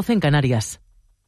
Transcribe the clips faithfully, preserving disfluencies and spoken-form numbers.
doce en Canarias.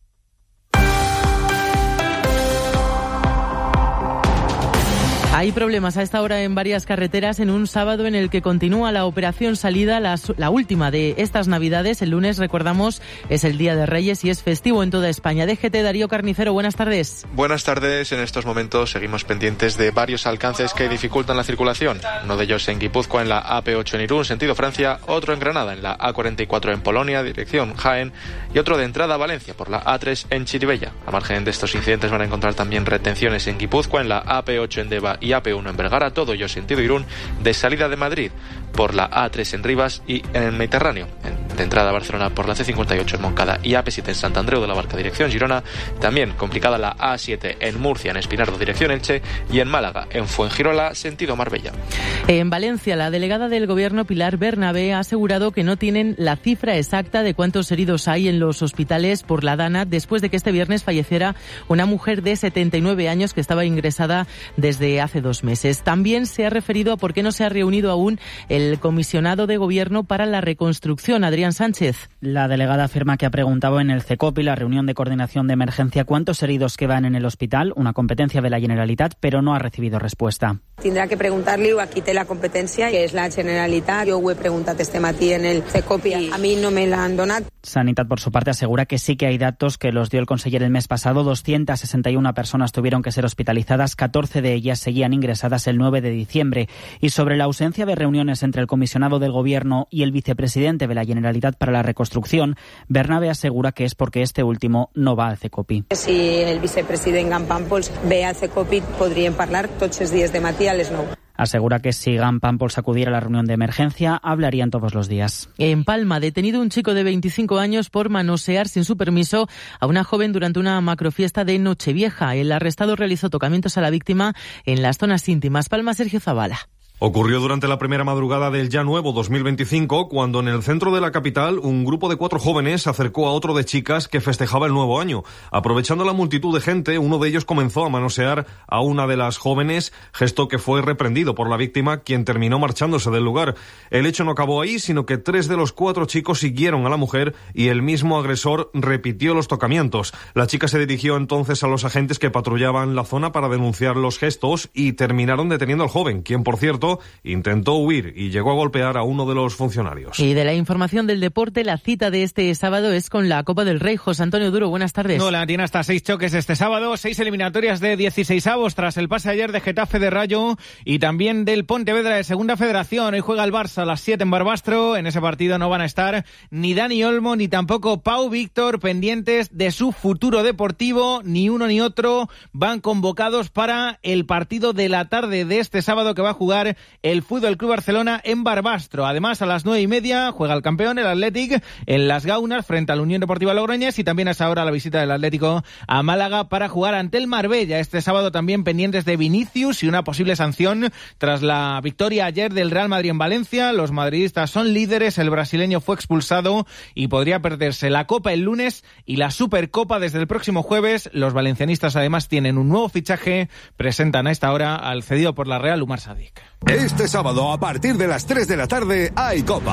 Hay problemas a esta hora en varias carreteras en un sábado en el que continúa la operación salida, la, la última de estas Navidades. El lunes, recordamos, es el Día de Reyes y es festivo en toda España. D G T, Darío Carnicero, buenas tardes. Buenas tardes. En estos momentos seguimos pendientes de varios alcances que dificultan la circulación. Uno de ellos en Guipúzcoa, en la A P ocho en Irún, sentido Francia. Otro en Granada, en la A cuarenta y cuatro en Polonia, dirección Jaén. Y otro de entrada a Valencia, por la A tres en Chirivella. A margen de estos incidentes van a encontrar también retenciones en Guipúzcoa, en la A P ocho en Deva y A P uno en Vergara, todo ello sentido Irún, de salida de Madrid por la A tres en Rivas y en el Mediterráneo, en, de entrada a Barcelona por la C cincuenta y ocho en Moncada y A P siete en Sant Andreu de la Barca, dirección Girona. También complicada la A siete en Murcia, en Espinardo, dirección Elche, y en Málaga, en Fuengirola, sentido Marbella. En Valencia, la delegada del Gobierno, Pilar Bernabé, ha asegurado que no tienen la cifra exacta de cuántos heridos hay en los hospitales por la Dana después de que este viernes falleciera una mujer de setenta y nueve años que estaba ingresada desde hace dos meses. También se ha referido a por qué no se ha reunido aún el comisionado de Gobierno para la reconstrucción, Adrián Sánchez. La delegada afirma que ha preguntado en el CECOPI, la reunión de coordinación de emergencia, cuántos heridos quedan en el hospital, una competencia de la Generalitat, pero no ha recibido respuesta. Tindrà que preguntar-li, aquí té la competència, que és la Generalitat. Jo ho he preguntat este matí en el CECOPI y a mí no me la han donat. Sanitat, por su parte, asegura que sí que hay datos que los dio el conseller el mes pasado. doscientas sesenta y una personas tuvieron que ser hospitalizadas, catorce de ellas seguían ingresadas el nueve de diciembre. Y sobre la ausencia de reuniones entre el comisionado del Gobierno y el vicepresidente de la Generalitat para la reconstrucción, Bernabé asegura que es porque este último no va al CECOPI. Si el vicepresident Gampampols ve al CECOPI, podríem parlar tots els dies de matí a les nou. Asegura que si Gampampols acudiera a la reunión de emergencia, hablarían todos los días. En Palma, detenido un chico de veinticinco años por manosear sin su permiso a una joven durante una macrofiesta de Nochevieja. El arrestado realizó tocamientos a la víctima en las zonas íntimas. Palma, Sergio Zavala. Ocurrió durante la primera madrugada del ya nuevo dos mil veinticinco, cuando en el centro de la capital un grupo de cuatro jóvenes se acercó a otro de chicas que festejaba el nuevo año. Aprovechando la multitud de gente, uno de ellos comenzó a manosear a una de las jóvenes, gesto que fue reprendido por la víctima, quien terminó marchándose del lugar. El hecho no acabó ahí, sino que tres de los cuatro chicos siguieron a la mujer y el mismo agresor repitió los tocamientos. La chica se dirigió entonces a los agentes que patrullaban la zona para denunciar los gestos y terminaron deteniendo al joven, quien, por cierto, intentó huir y llegó a golpear a uno de los funcionarios. Y de la información del deporte, la cita de este sábado es con la Copa del Rey. José Antonio Duro, buenas tardes. No, la tiene hasta seis choques este sábado, seis eliminatorias de dieciseisavos tras el pase ayer de Getafe de Rayo y también del Pontevedra de Segunda Federación. Hoy juega el Barça a las siete en Barbastro. En ese partido no van a estar ni Dani Olmo ni tampoco Pau Víctor, pendientes de su futuro deportivo. Ni uno ni otro van convocados para el partido de la tarde de este sábado que va a jugar el Fútbol Club Barcelona en Barbastro. Además, a las nueve y media juega el campeón, el Athletic, en Las Gaunas frente a la Unión Deportiva Logroñés, y también a esa hora la visita del Atlético a Málaga para jugar ante el Marbella. Este sábado también pendientes de Vinicius y una posible sanción tras la victoria ayer del Real Madrid en Valencia. Los madridistas son líderes, el brasileño fue expulsado y podría perderse la Copa el lunes y la Supercopa desde el próximo jueves. Los valencianistas además tienen un nuevo fichaje, presentan a esta hora al cedido por la Real, Umar Sadik. Este sábado, a partir de las tres de la tarde, hay Copa.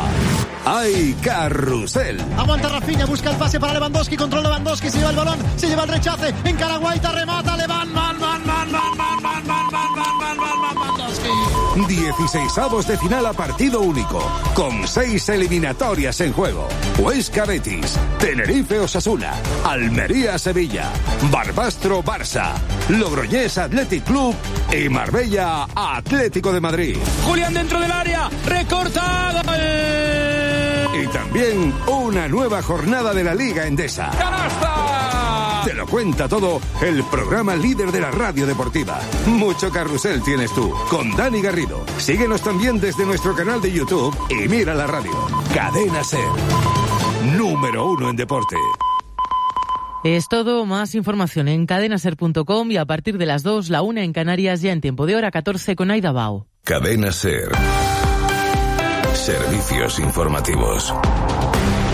Hay Carrusel. Aguanta Rafinha, busca el pase para Lewandowski, control Lewandowski, se lleva el balón, se lleva el rechace, en Caraguaita, remata, Levan, man, man, man, man, man, man, man, man, man, man, Lewandowski. Dieciseisavos de final a partido único, con seis eliminatorias en juego. Huesca Betis, Tenerife Osasuna, Almería Sevilla, Barbastro Barça, Logroñés Athletic Club y Marbella Atlético de Madrid. Julián dentro del área, recorta, gol. Y también una nueva jornada de la Liga Endesa. ¡Canasta! Te lo cuenta todo el programa líder de la radio deportiva. Mucho carrusel tienes tú, con Dani Garrido. Síguenos también desde nuestro canal de YouTube y mira la radio. Cadena SER, número uno en deporte. Es todo, más información en cadenaser punto com y a partir de las dos, la una en Canarias, ya en tiempo de hora catorce con Aida Bao. Cadena SER. Servicios informativos.